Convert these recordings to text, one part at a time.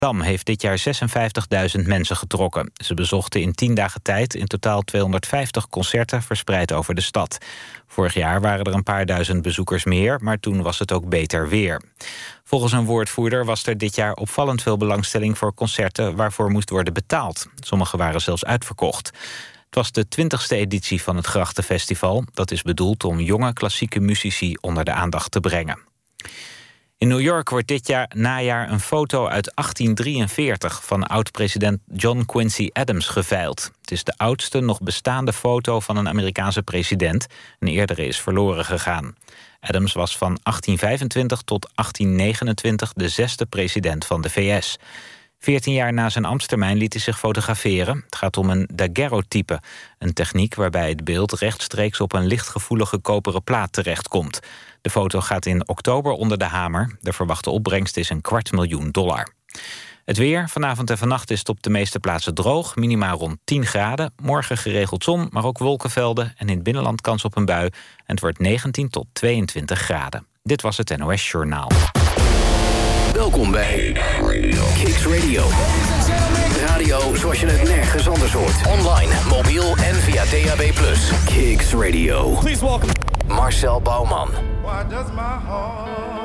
Dam heeft dit jaar 56.000 mensen getrokken. Ze bezochten in 10 dagen tijd in totaal 250 concerten verspreid over de stad. Vorig jaar waren er een paar duizend bezoekers meer, maar toen was het ook beter weer. Volgens een woordvoerder was er dit jaar opvallend veel belangstelling voor concerten waarvoor moest worden betaald. Sommige waren zelfs uitverkocht. Het was de 20e editie van het Grachtenfestival. Dat is bedoeld om jonge klassieke muzici onder de aandacht te brengen. In New York wordt dit najaar een foto uit 1843 van oud-president John Quincy Adams geveild. Het is de oudste nog bestaande foto van een Amerikaanse president. Een eerdere is verloren gegaan. Adams was van 1825 tot 1829 de 6e president van de VS. 14 jaar na zijn ambtstermijn liet hij zich fotograferen. Het gaat om een daguerreotype, een techniek waarbij het beeld rechtstreeks op een lichtgevoelige koperen plaat terechtkomt. De foto gaat in oktober onder de hamer. De verwachte opbrengst is $250.000. Het weer, vanavond en vannacht is het op de meeste plaatsen droog. Minimaal rond 10 graden. Morgen geregeld zon, maar ook wolkenvelden. En in het binnenland kans op een bui. En het wordt 19 tot 22 graden. Dit was het NOS Journaal. Welkom bij Kicks Radio. Radio zoals je het nergens anders hoort. Online, mobiel en via DAB+. Kicks Radio. Please welcome Marcel Bouwman. Why does my heart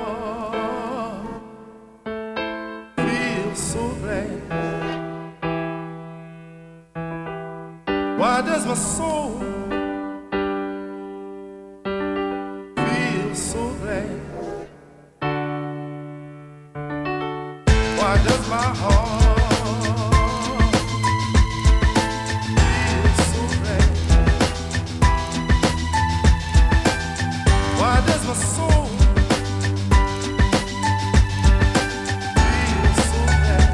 feel so glad? Why does my soul feel so glad? Why does my heart feel so glad? Why does my soul feel so glad?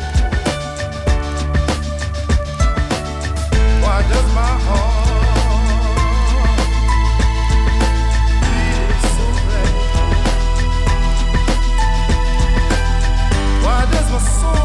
Why does my heart feel so glad? Why does my soul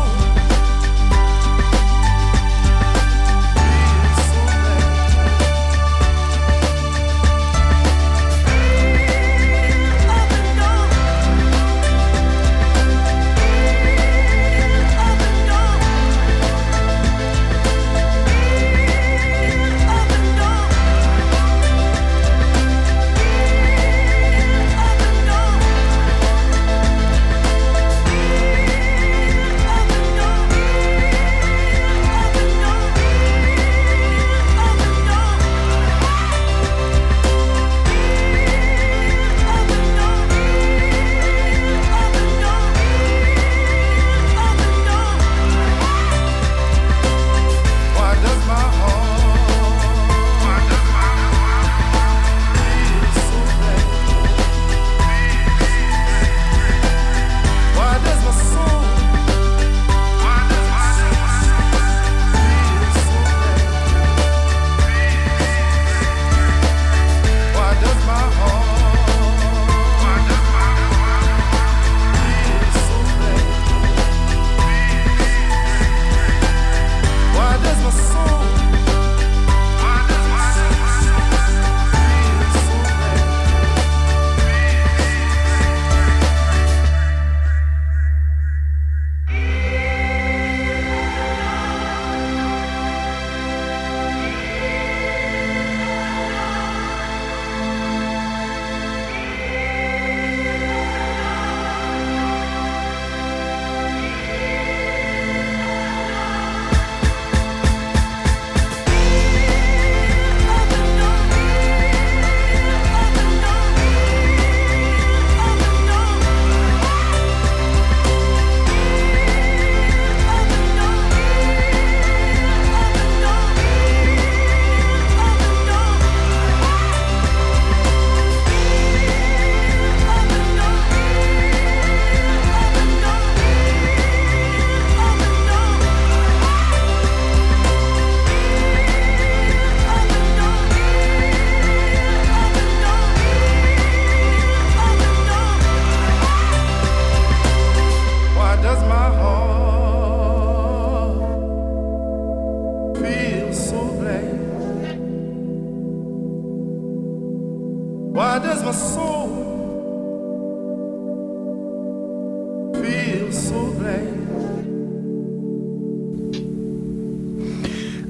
Why does my soul feel so glad?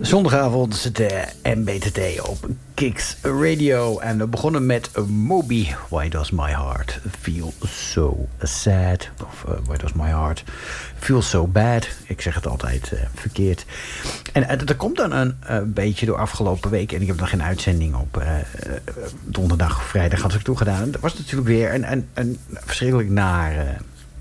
Zondagavond is het MBTT op Kicks Radio. En we begonnen met Moby. Why does my heart feel so sad? Of why does my heart feel so bad? Ik zeg het altijd verkeerd. En dat komt dan een beetje door afgelopen week. En ik heb nog geen uitzending op donderdag of vrijdag had ik toegedaan. En dat was natuurlijk weer een verschrikkelijk naar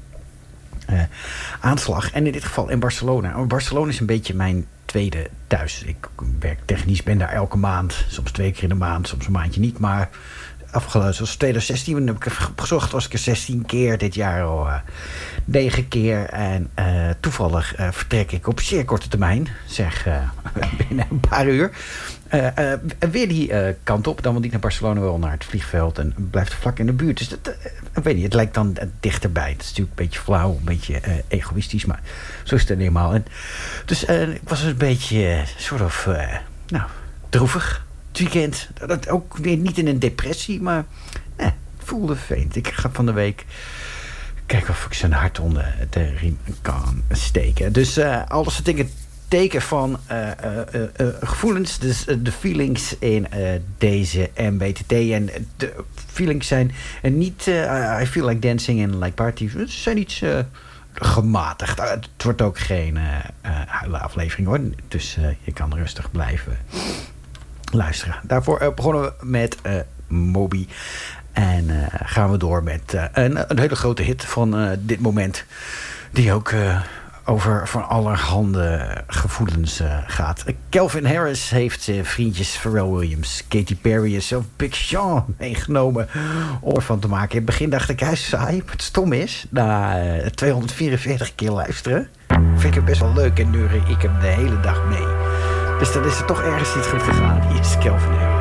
aanslag. En in dit geval in Barcelona. Barcelona is een beetje mijn tweede thuis. Ik werk technisch, ben daar elke maand. Soms 2 keer in de maand, soms een maandje niet. Maar afgelopen, zoals 2016, heb ik gezocht, was ik er 16 keer. Dit jaar al 9 keer. En toevallig vertrek ik op zeer korte termijn. Zeg, binnen een paar uur. Weer die kant op. Dan wel niet naar Barcelona, wel naar het vliegveld. En blijft vlak in de buurt. Dus dat, ik weet niet, het lijkt dan dichterbij. Het is natuurlijk een beetje flauw, een beetje egoïstisch. Maar zo is het helemaal. En dus ik was een beetje droevig. Het weekend. Dat ook weer niet in een depressie, maar het voelde vervelend. Ik ga van de week kijken of ik zijn hart onder de riem kan steken. Dus alles wat ik het teken van gevoelens, dus de feelings in deze MBTT. En de feelings zijn niet I feel like dancing and like party. Ze zijn iets gematigd. Het wordt ook geen aflevering hoor. Dus je kan rustig blijven luisteren. Daarvoor begonnen we met Moby. En gaan we door met een hele grote hit van dit moment. Die ook over van allerhande gevoelens gaat. Calvin Harris heeft vriendjes Pharrell Williams, Katy Perry en zelf Big Sean meegenomen om ervan te maken. In het begin dacht ik, hij is saai. Het stom is, na 244 keer luisteren, vind ik het best wel leuk en neuren ik hem de hele dag mee. Dus dan is er toch ergens iets goed gegaan. Hier is Calvin Harris.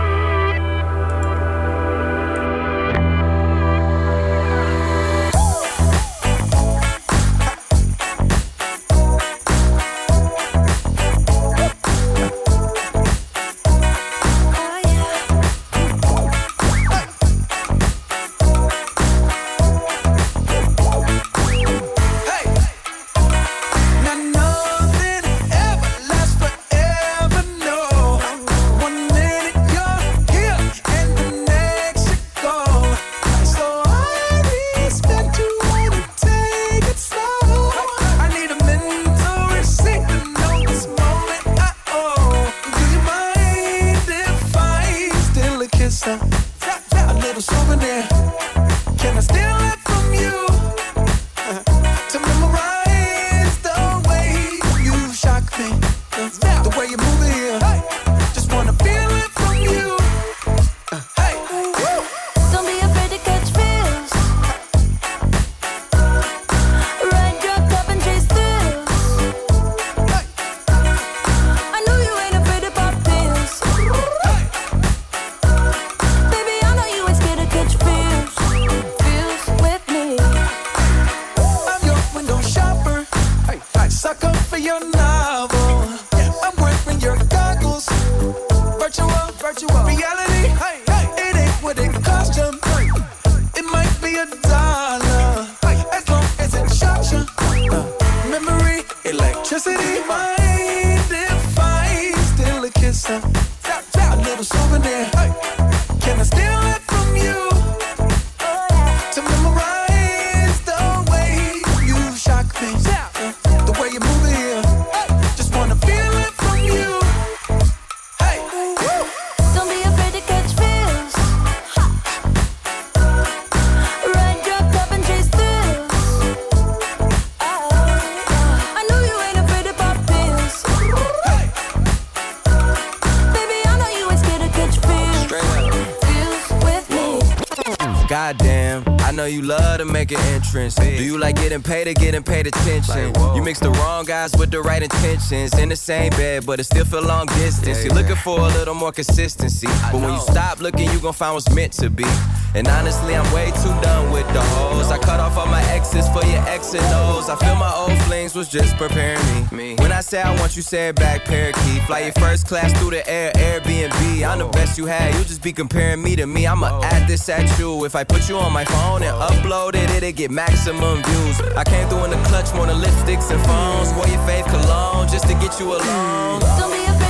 Goddamn, I know you love to make an entrance. Do you like getting paid attention? You mix the wrong guys with the right intentions. In the same bed, but it still feel long distance. You're looking for a little more consistency. But when you stop looking, you gon' find what's meant to be. And honestly, I'm way too done with the hoes. I cut off all my exes for your X and O's. I feel my old flings was just preparing me. When I say I want you, say it back, parakeet. Fly your first class through the air, Airbnb. I'm the best you had, you just be comparing me to me. I'ma add this at you. If I put you on my phone and upload it, it'll get maximum views. I came through in the clutch, more than lipsticks and phones. Wore your fave cologne just to get you alone. Don't be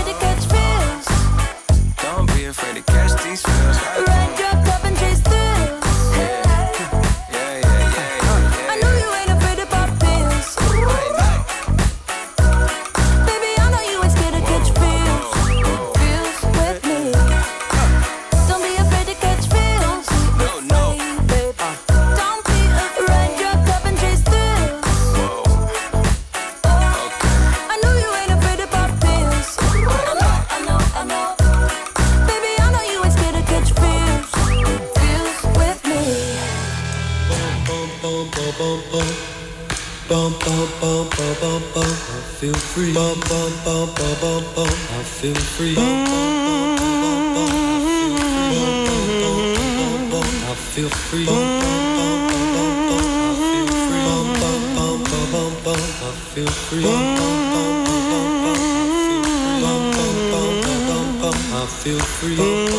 afraid to catch these feels. Ride your cup and chase through. I know you ain't afraid to pop pills. Baby, I know you ain't scared to catch feels. Feels with me. Don't be afraid to catch feels. No, baby. Don't be afraid. Ride your cup and chase through. I know you ain't afraid to pop pills. I know. Baby, I know you ain't scared to catch feels. Feels with me. I feel free. I feel free. I feel free. I feel free. I feel free.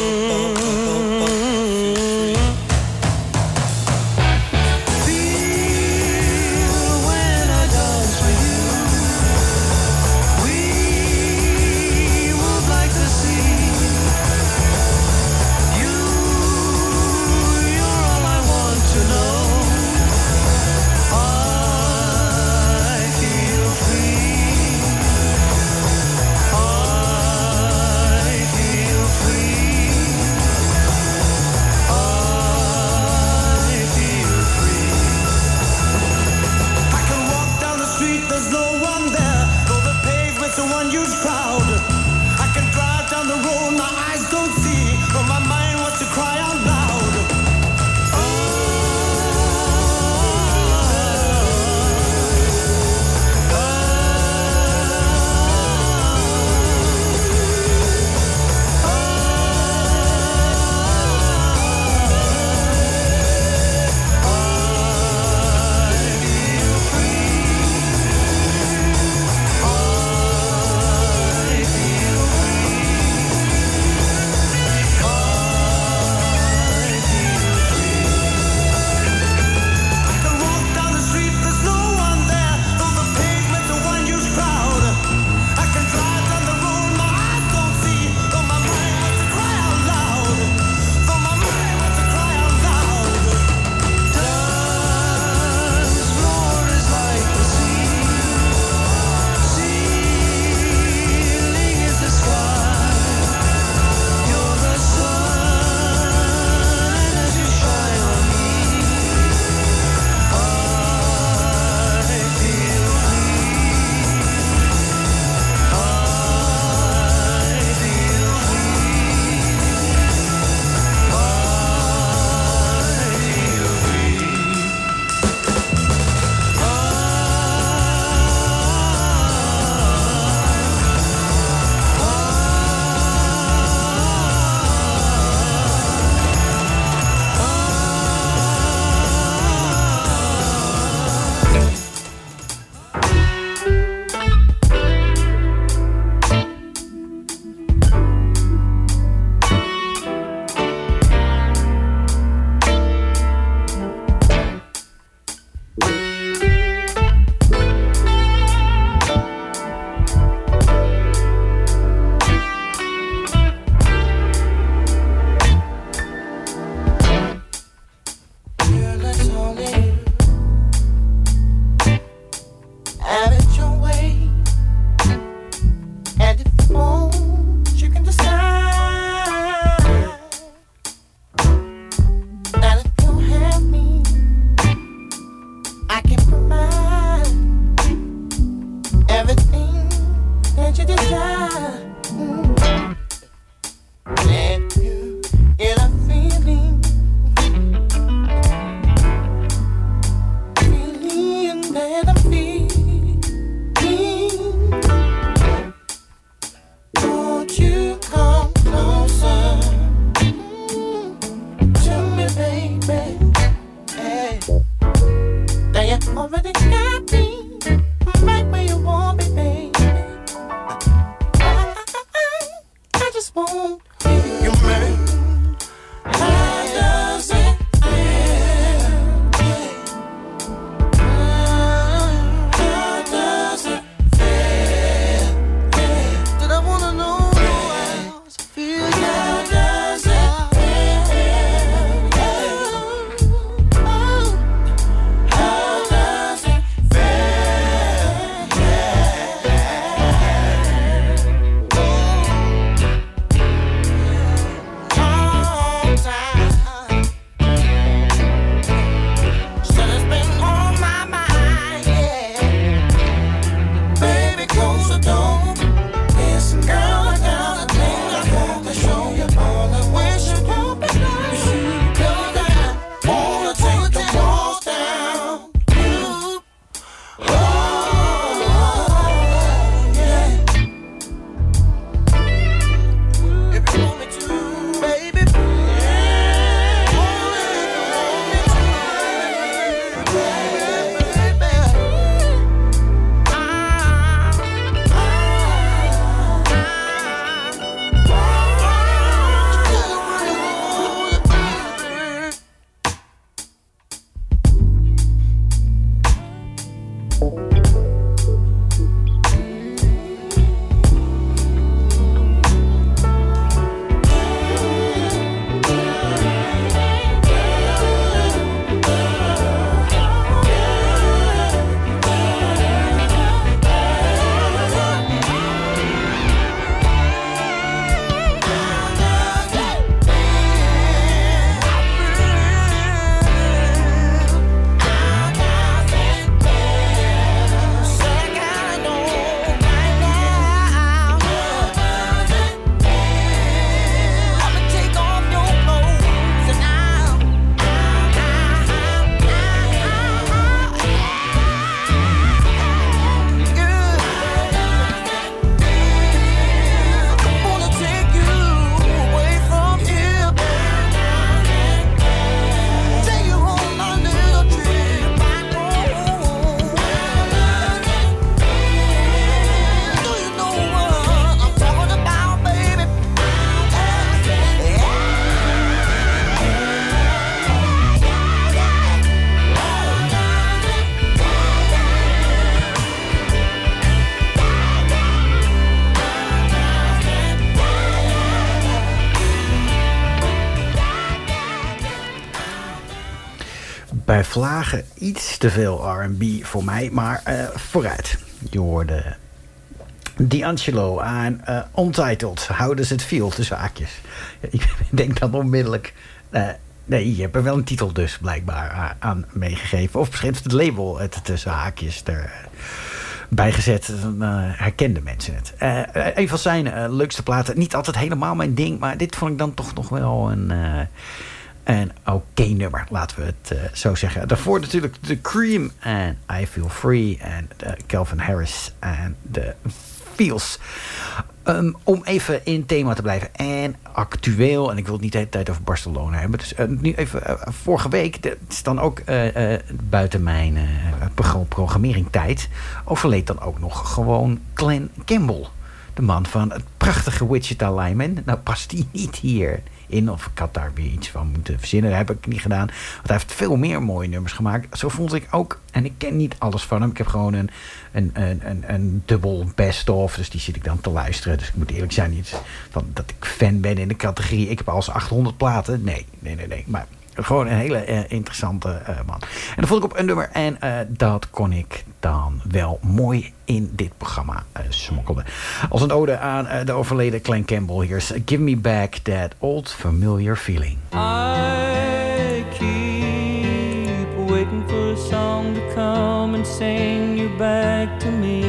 bij vlagen iets te veel R&B voor mij, maar vooruit. Je hoorde D'Angelo aan Untitled. How Does It Feel, tussen haakjes. Ik denk dan onmiddellijk... nee, je hebt er wel een titel dus blijkbaar aan meegegeven. Of misschien heeft het label het tussen haakjes erbij gezet. Dan herkenden mensen het. Een van zijn leukste platen. Niet altijd helemaal mijn ding, maar dit vond ik dan toch nog wel een oké nummer, laten we het zo zeggen. Daarvoor natuurlijk The Cream en I Feel Free en Calvin Harris en The Feels. Om even in thema te blijven en actueel, en ik wil het niet de hele tijd over Barcelona hebben, dus nu even vorige week, het is dan ook buiten mijn programmeringtijd, overleed dan ook nog gewoon Glenn Campbell, de man van het prachtige Wichita Lineman. Nou past die niet hier in, of ik had daar weer iets van moeten verzinnen. Dat heb ik niet gedaan, want hij heeft veel meer mooie nummers gemaakt. Zo vond ik ook, en ik ken niet alles van hem. Ik heb gewoon een dubbel best-of, dus die zit ik dan te luisteren. Dus ik moet eerlijk zijn, niet van dat ik fan ben in de categorie ik heb al 800 platen. Nee. Maar gewoon een hele interessante man. En dan vond ik op een nummer en dat kon ik dan wel mooi in dit programma smokkelen. Als een ode aan de overleden Glenn Campbell. Hier is Give Me Back That Old Familiar Feeling. I keep waiting for a song to come and sing you back to me.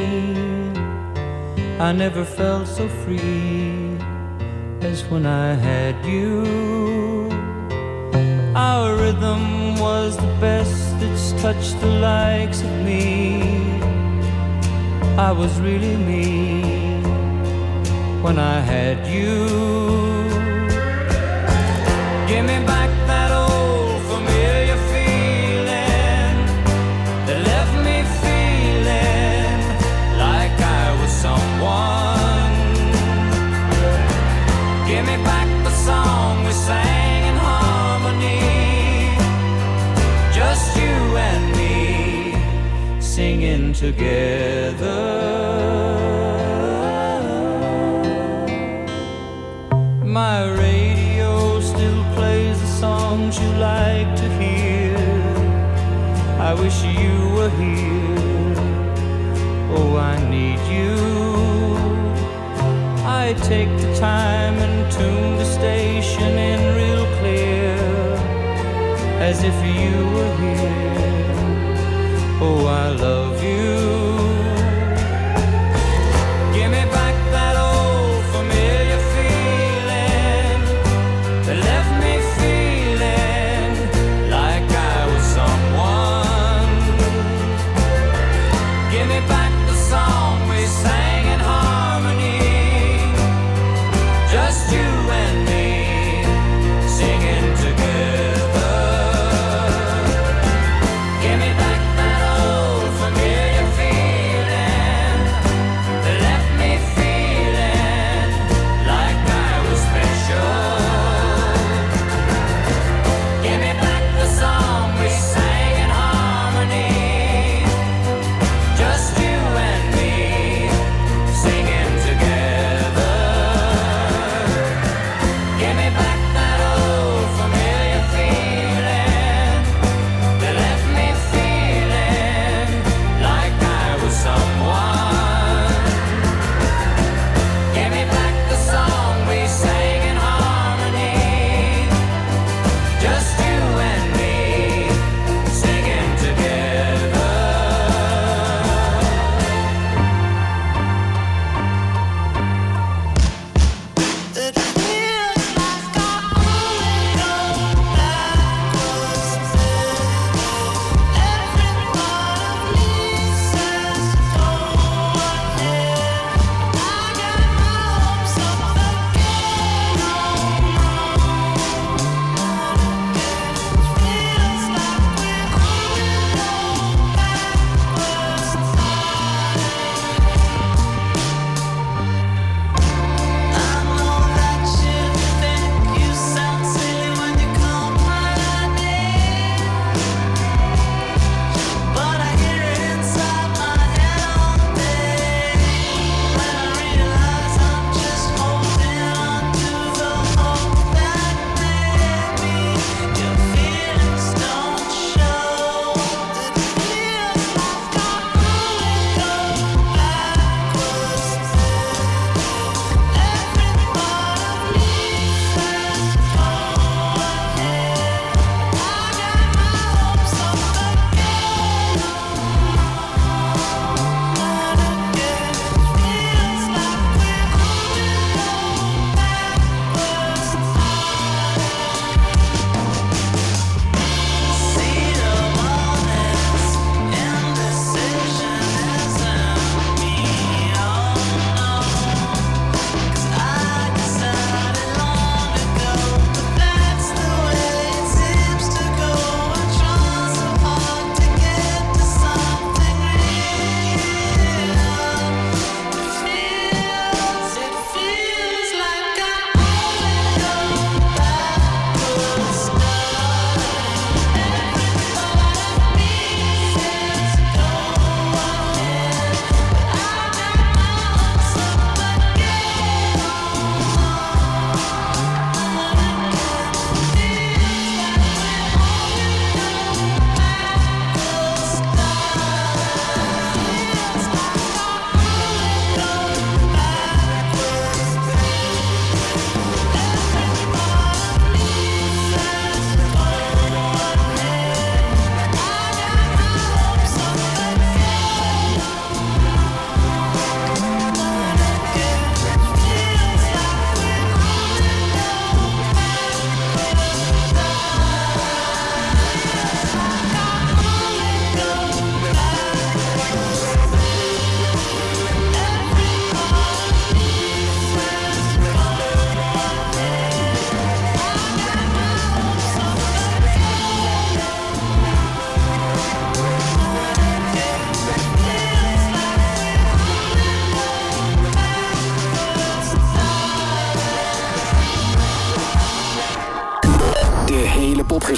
I never felt so free as when I had you. Our rhythm was the best it's touched the likes of me. I was really me when I had you. Give me back that old familiar feeling that left me feeling like I was someone. Give me back the song we sang in harmony, just you and me singing together. My radio still plays the songs you like to hear. I wish you were here. Oh, I need you. I take the time and tune the station in real clear, as if you were here. Oh, I love you. Give me back that old familiar feeling that left me feeling like I was someone. Give me back the song we sang in harmony, just you and me singing together. Give me back that old familiar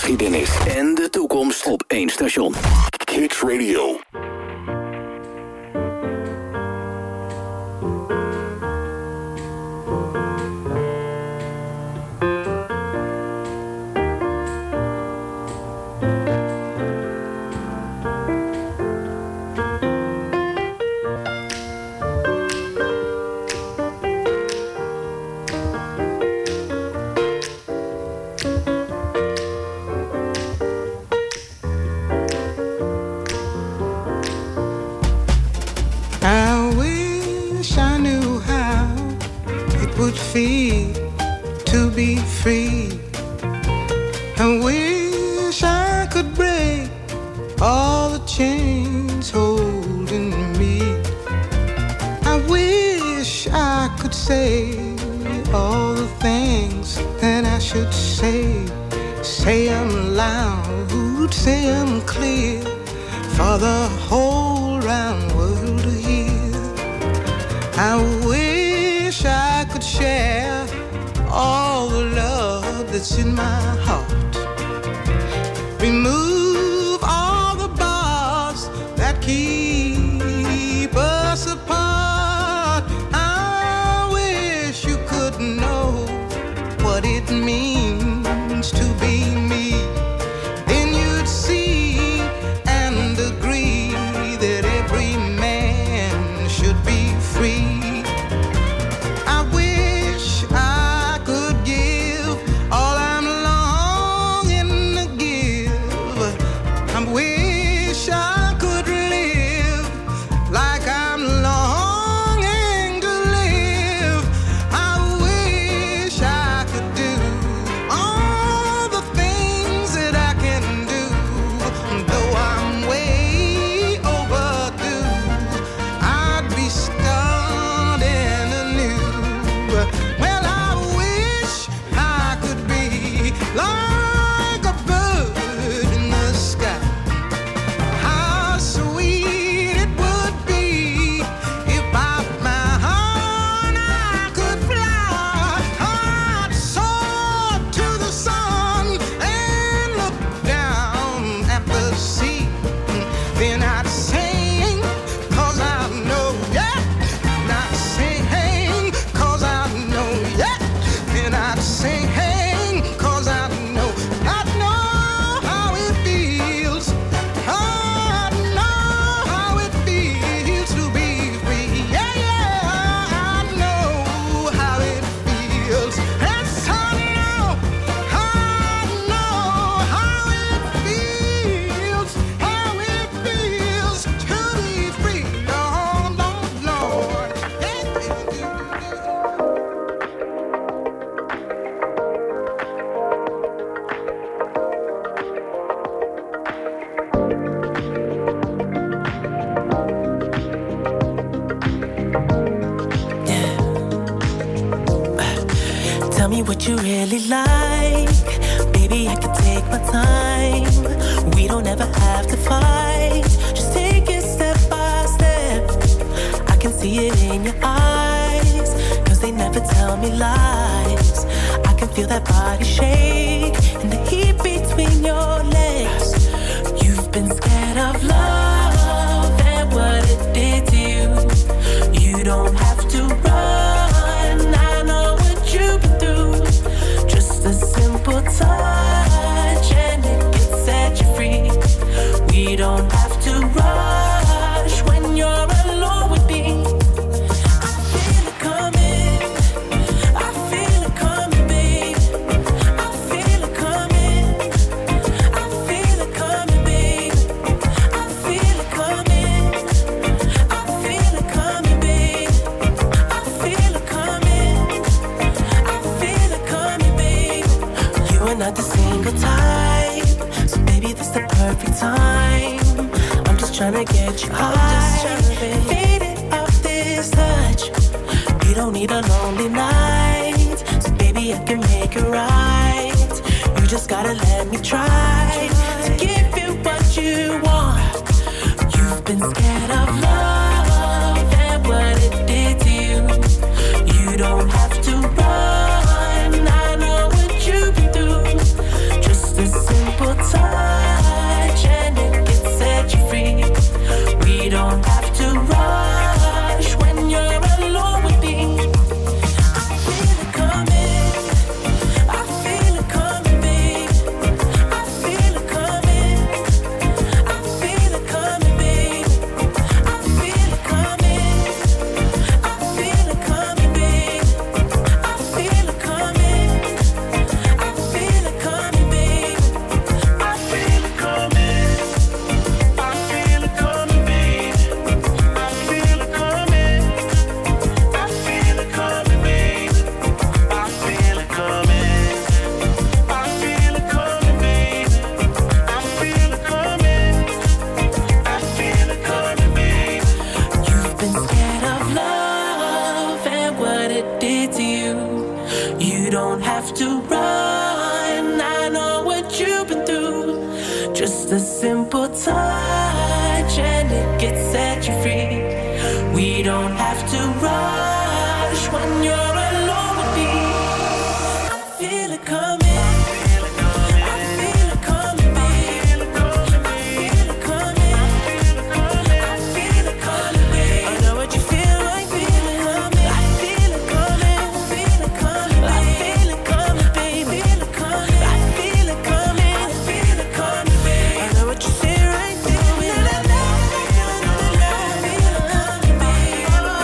geschiedenis en de toekomst op één station. Kicks Radio. Feel to be free. I wish I could break all the chains holding me. I wish I could say all the things that I should say. Say them loud, say them clear, for the whole round world to hear. I wish I could share all the love that's in my heart. Remove all the bars that keep us apart. I wish you could know what it means to be me. Then you'd see and agree that every man should be free. What you really like, baby, I can take my time. We don't ever have to fight. Just take it step by step. I can see it in your eyes, 'cause they never tell me lies. I can feel that body shake and the heat between your legs. You've been scared of love and what it did to you. You don't have to run, I know what you've been through. Just a simple touch and it can set you free. We don't have to rush when you're alone with me. I feel it coming, I feel it coming, babe. I feel it coming, I feel it coming, babe. I feel it coming, I feel it coming, babe. I feel it coming, I feel it coming, babe. You are not the single type, so baby, this the perfect time. I'm just tryna get you high, faded off this touch. You don't need a lonely night, so baby, I can make it right. You just gotta let me try to give you what you want. You've been scared of love and what it did to you. You don't have to run, I know what you've been through. Just a simple did to you. You don't have to run, I know what you've been through. Just a simple touch and it gets set you free. We don't have to rush when you're alone with me. I feel it coming. Feel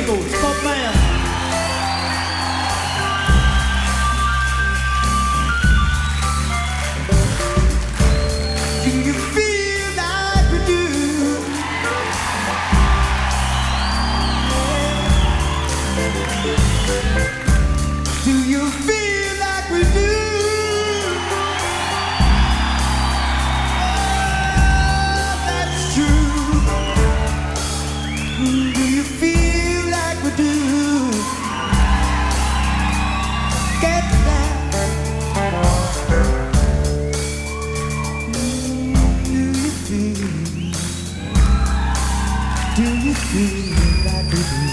Eagle, Smoke Man. Do you feel like we do? Do you feel like we do? Oh, that's true. Do you feel like we do? Get that? Do you feel like we do?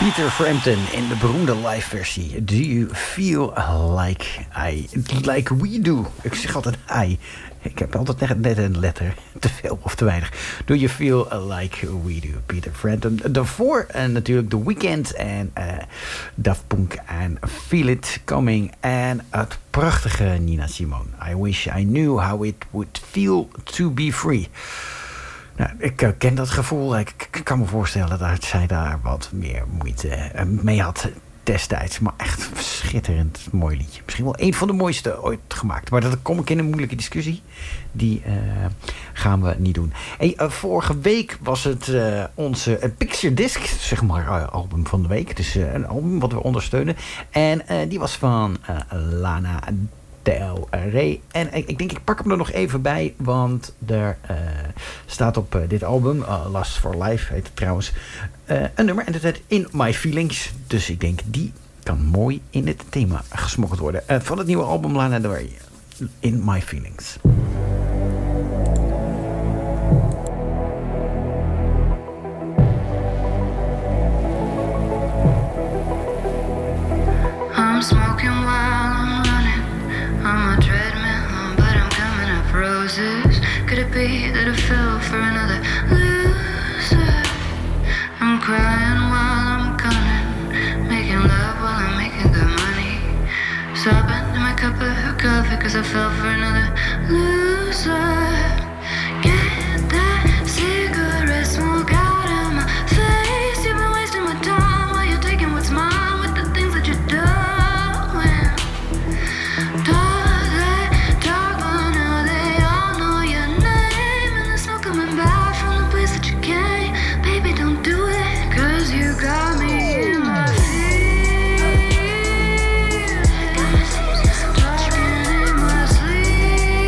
Peter Frampton in de beroemde live versie. Do you feel like we do? Ik zeg altijd I. Ik heb altijd net een letter te veel of te weinig. Do you feel like we do? Peter Frampton. Daarvoor natuurlijk The Weeknd en Daft Punk en Feel It Coming. En het prachtige Nina Simone. I wish I knew how it would feel to be free. Nou, ik ken dat gevoel. Ik kan me voorstellen dat zij daar wat meer moeite mee had destijds. Maar echt schitterend mooi liedje. Misschien wel een van de mooiste ooit gemaakt. Maar dat kom ik in een moeilijke discussie. Die gaan we niet doen. Hey, vorige week was het onze Picture Disc, zeg maar, album van de week. Dus een album wat we ondersteunen. En die was van Lana Del Rey. En ik denk, ik pak hem er nog even bij, want er staat op dit album, Lust for Life heet het trouwens, een nummer en dat heet In My Feelings. Dus ik denk, die kan mooi in het thema gesmokkeld worden. Van het nieuwe album Lana Del Rey, In My Feelings. I'm smoking while I'm running on my treadmill, but I'm coming up roses. Could it be that I fell for another loser? I'm crying while I'm gunning, making love while I'm making good money. Sobbing in my cup of coffee cause I fell for another loser. Get that cigarette smoke out of my face. You've been wasting my time while you're taking what's mine with the things that you're doing. Got me in my feet, talking in my sleep.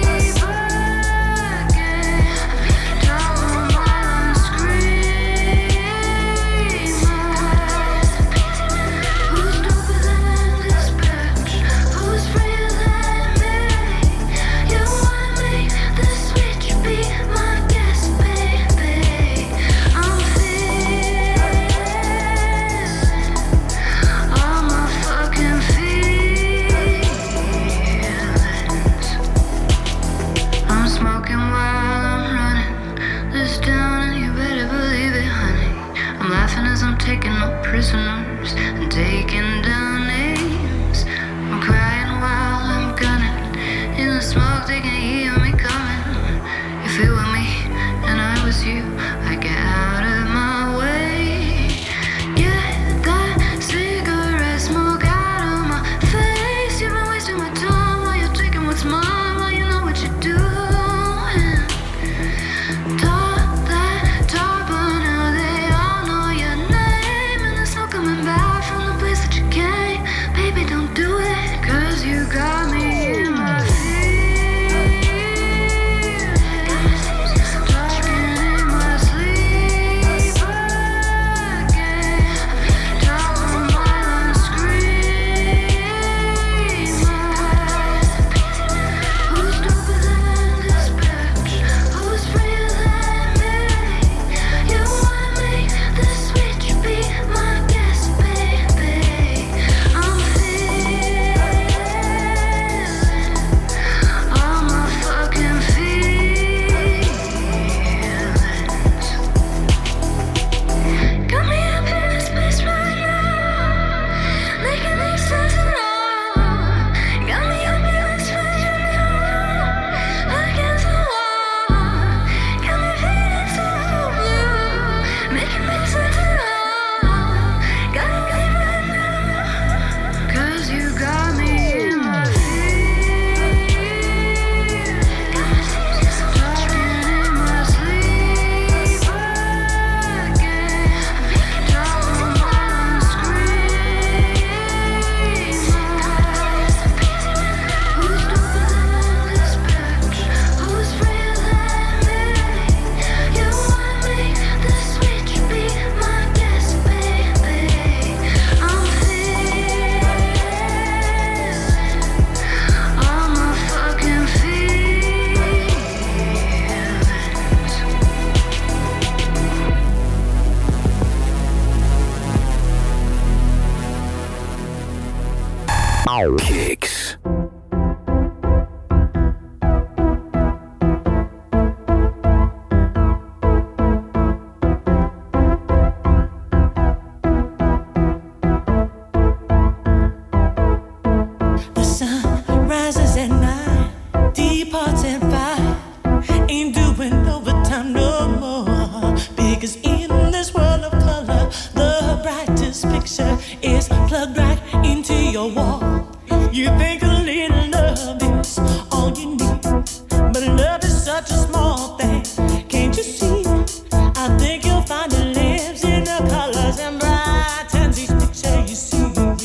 see parts and five. Ain't doing overtime no more. Because in this world of color, the brightest picture is plugged right into your wall. You think a little love is all you need, but love is such a small thing. Can't you see? I think you'll find it lives in the colors and brightens each picture you see.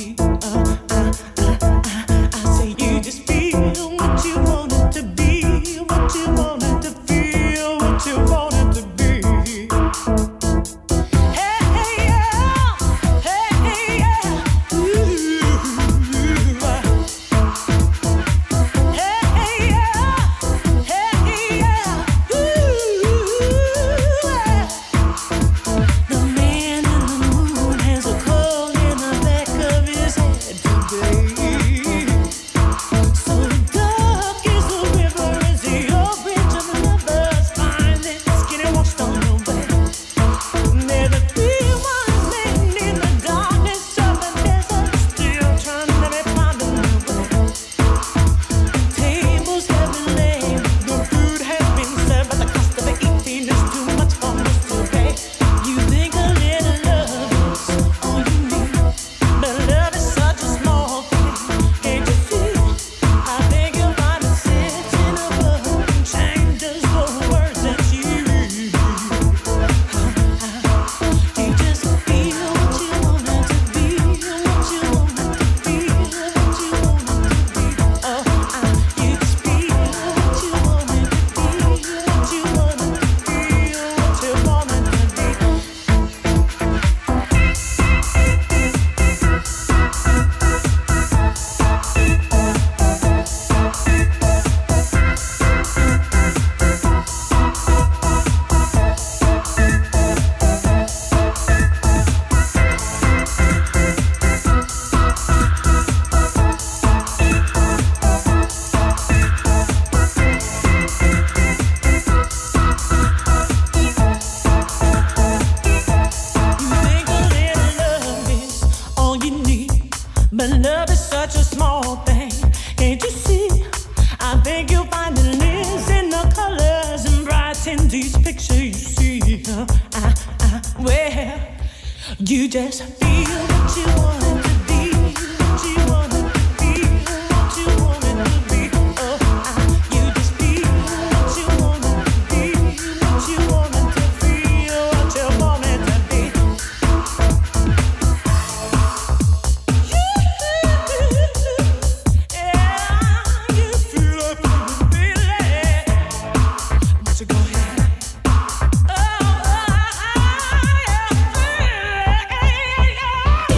I say you just feel what you want it to be, what you want it to feel, what you want it to be. Hey, hey, yeah, hey, hey, yeah, ooh. Hey, hey, yeah, hey, yeah, ooh. The man in the moon has a cold in the back of his head today. So dark is the river, is the old bridge of lovers, find it skinny washed on your way. There's a three wise men in the darkness of the desert, still trying to find a new way. Tables have been laid, the food has been served, but the cost of eating is too much for us to pay. You think a little love is all you need, but love is such a small thing. Can't you see? I think you'll find it sits in a book and changes the words that you read. You just feel what you want it to be, what you want it to feel, what you want it to be. You just feel what you want it to be, what you want it to feel, what you want it to be. You think a little love is all you need, but love is such a small thing. Can't you see? I think you'll find it lives in the colors and brightens each picture you see. Well, you just feel what you want it to be, what you want it to feel, what you want it to be. You just feel what you want it to be, what you want it to feel, what you want it to be. Yeah, you feel it, feel it. But you go ahead. Oh, yeah, yeah, yeah.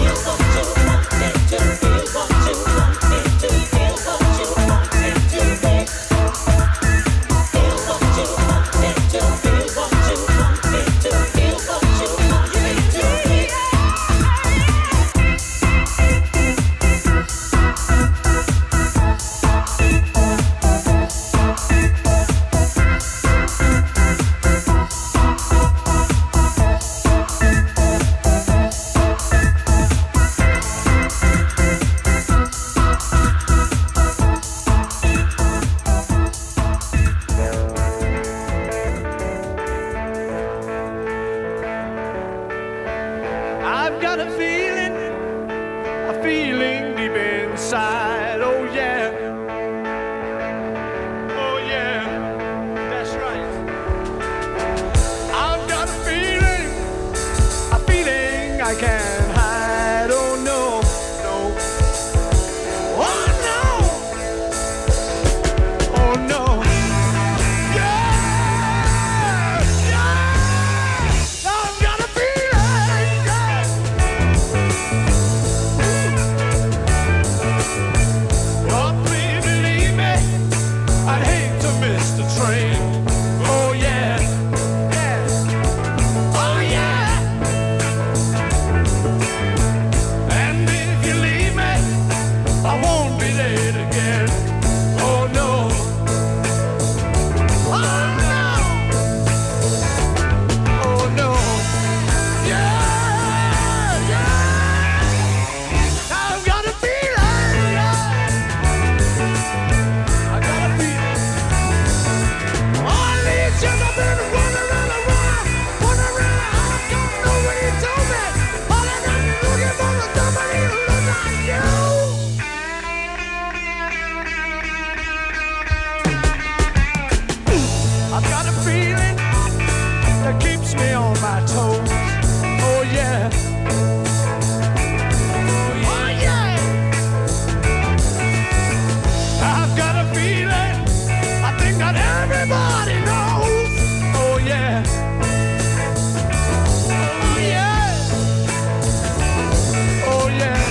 my toes. Oh yeah. Oh yeah. I've got a feeling, I think that everybody knows. Oh yeah. Oh yeah. Oh yeah.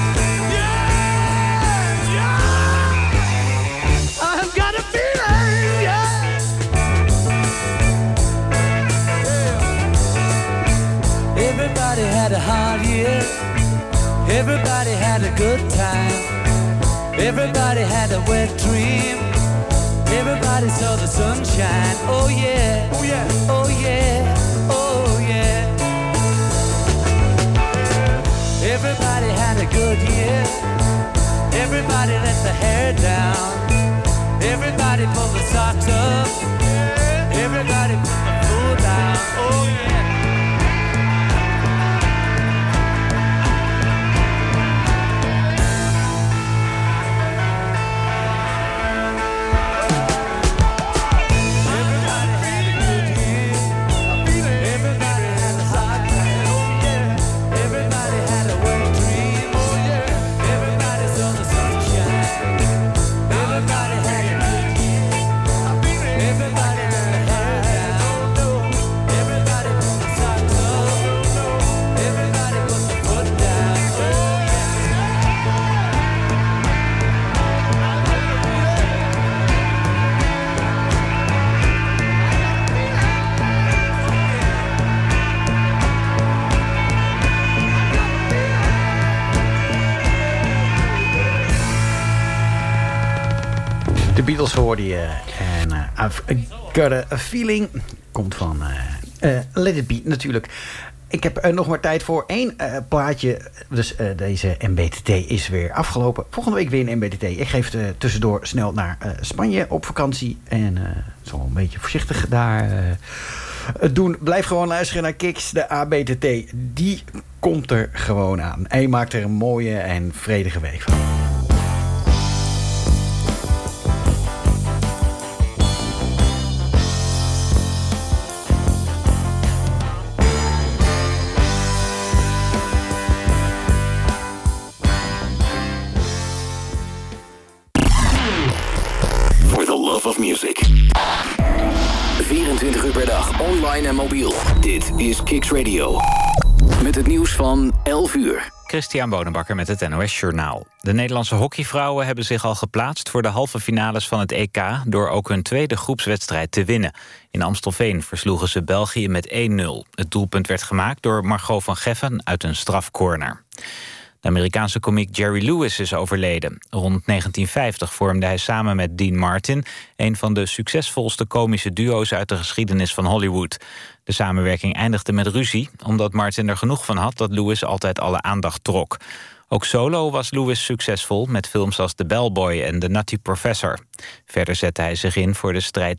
Yeah, yeah. I've got a feeling, yeah. Everybody had a hard year. Everybody had a good time. Everybody had a wet dream. Everybody saw the sunshine. Oh yeah. Oh yeah. Oh yeah. Oh yeah. Everybody had a good year. Everybody let the hair down. Everybody pulled the socks up. Everybody put the food down. Oh yeah. De Beatles hoorde je. En I've got a feeling. Komt van Let It Be natuurlijk. Ik heb nog maar tijd voor één plaatje. Dus deze MBTT is weer afgelopen. Volgende week weer een MBTT. Ik geef het tussendoor snel naar Spanje op vakantie. En zo een beetje voorzichtig daar doen. Blijf gewoon luisteren naar Kicks. De ABTT, die komt er gewoon aan. En je maakt er een mooie en vredige week van. Of music. 24 uur per dag, online en mobiel. Dit is Kicks Radio. Met het nieuws van 11 uur. Christian Bonenbakker met het NOS Journaal. De Nederlandse hockeyvrouwen hebben zich al geplaatst voor de halve finales van het EK... door ook hun tweede groepswedstrijd te winnen. In Amstelveen versloegen ze België met 1-0. Het doelpunt werd gemaakt door Margot van Geffen uit een strafcorner. De Amerikaanse komiek Jerry Lewis is overleden. Rond 1950 vormde hij samen met Dean Martin... een van de succesvolste komische duo's uit de geschiedenis van Hollywood. De samenwerking eindigde met ruzie, omdat Martin er genoeg van had... dat Lewis altijd alle aandacht trok. Ook solo was Lewis succesvol met films als The Bellboy en The Nutty Professor. Verder zette hij zich in voor de strijd